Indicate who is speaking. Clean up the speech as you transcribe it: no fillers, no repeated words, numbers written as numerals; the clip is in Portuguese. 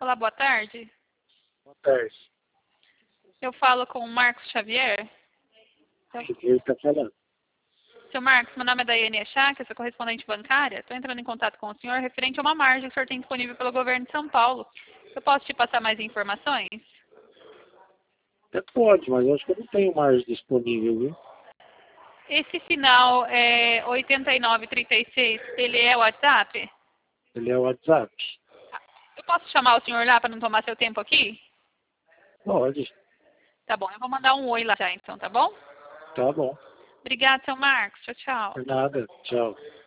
Speaker 1: Olá, boa tarde.
Speaker 2: Boa tarde.
Speaker 1: Eu falo com o Marcos Xavier.
Speaker 2: Ele está falando.
Speaker 1: Seu Marcos, meu nome é Daiane Echá, que eu sou correspondente bancária. Estou entrando em contato com o senhor referente a uma margem que o senhor tem disponível pelo governo de São Paulo. Eu posso te passar mais informações?
Speaker 2: Até pode, mas eu acho que eu não tenho margem disponível, viu?
Speaker 1: Esse final é 8936, ele é o WhatsApp?
Speaker 2: Ele é o WhatsApp.
Speaker 1: Eu posso chamar o senhor lá para não tomar seu tempo aqui?
Speaker 2: Pode.
Speaker 1: Tá bom, eu vou mandar um oi lá já então, tá bom?
Speaker 2: Tá bom.
Speaker 1: Obrigada, seu Marcos. Tchau, tchau.
Speaker 2: Por nada. Tchau.